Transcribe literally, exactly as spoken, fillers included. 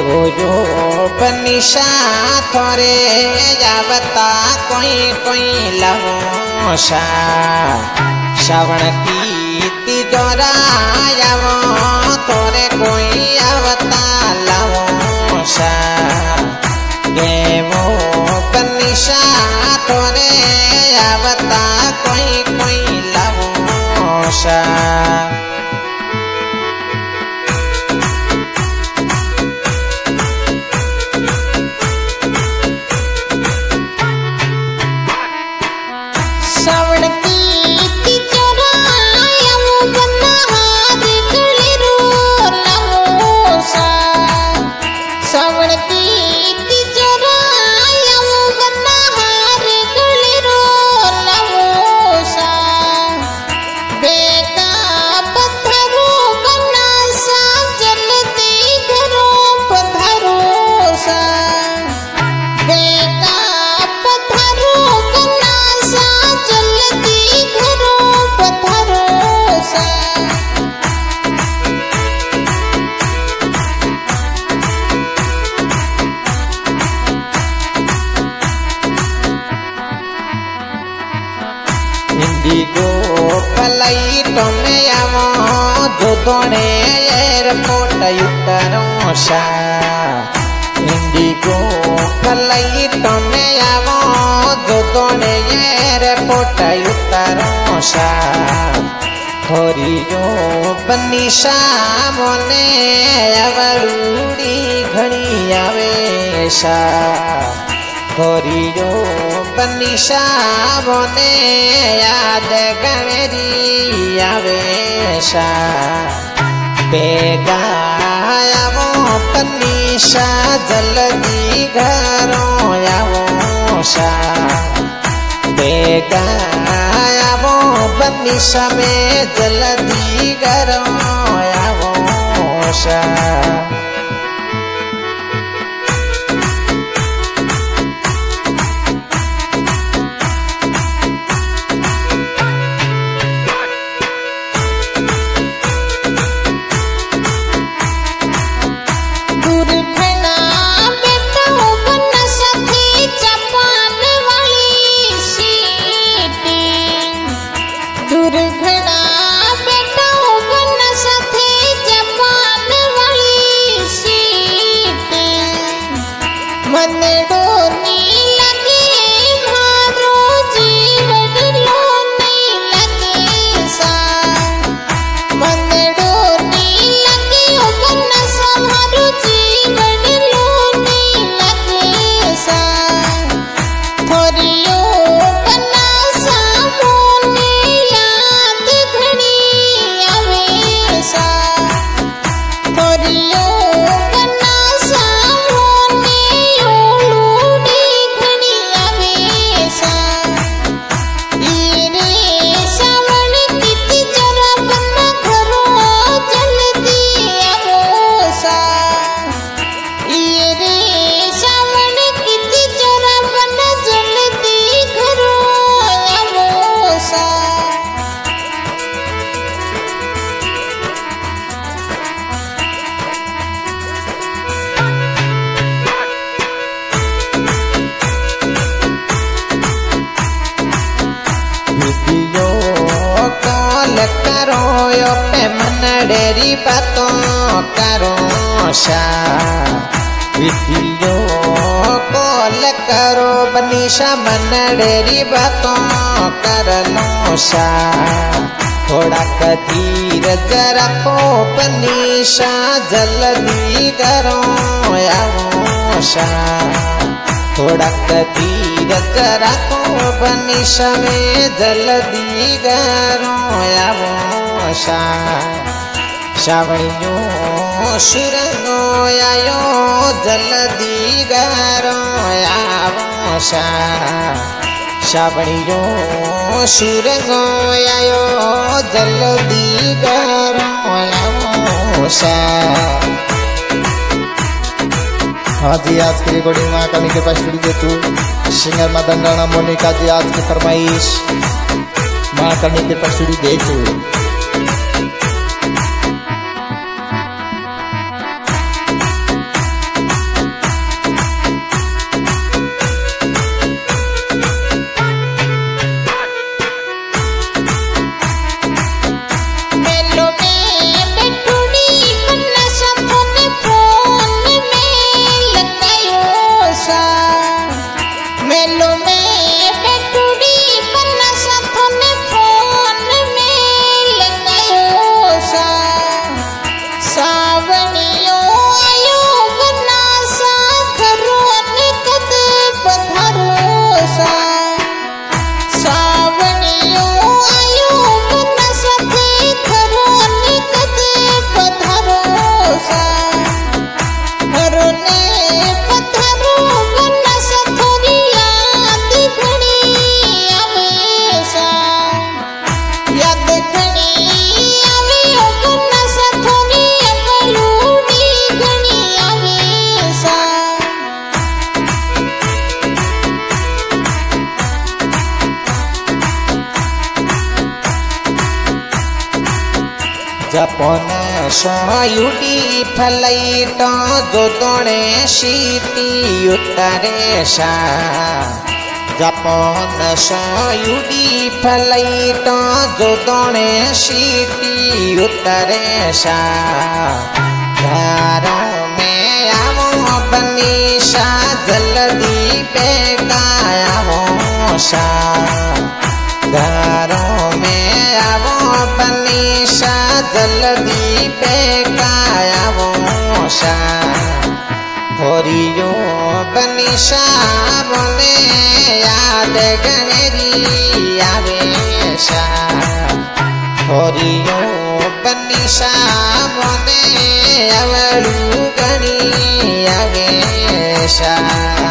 देवो जो बनिशा थोरे जावता कोई कोई लवोशा श्रावण की तिजोरा यावो थोरे कोई आवता लवोशा देवो बनिशा थोरे आवता कोई कोई लवोशा इंडिगो फ्लाइट में आवो जोधोने एयरपोर्ट उतरोशा इंडिगो फ्लाइट में आवो जोधोने एयरपोर्ट उतरोशा थोरियो बनिशा मोने आवड़ूड़ी घणी आवेशा थोरियो बनिशा बोने याद गणरी आवेशा बेगा आवो बनिशा जल्दी घरों आवोशा बेगा आवो बनिशा में जल्दी घरों आवोशा करो यो पे मनडेरी बातों करो शा वीडियो कॉल करो बनिशा मनडेरी बातों कर लो शा थोड़ा कधीर जरा को बनिशा जल्दी करो आवो शा थोड़ा कधीर जरा को बनिशा में जल्दी करो आवो शा श्रावणियो सुरंगो आयो जल्दी करो आवो शा श्रावणियो सुरंगो आयो जल्दी करो आवो शा। हाँ जी, आज की रिकॉर्डिंग में कमी के पास studio two singer Madan Rana Monika ji आज की फरमाइश माँ कमी के पास स्टूडियो देखो। जापन सयुडी फ्लाइट जोदणे शीती उतारे शा जापन सयुडी फ्लाइट जोदणे शीती उतारे शा घरों में आवो बनीशा जल्दी बेगाया शा घरों में आवो बनीशा जल्दी बेगाया शा थोरियो बनीशा बोले याद गहरी आवेशा थोरियो बनीशा बोले अवलू गणी आवेशा।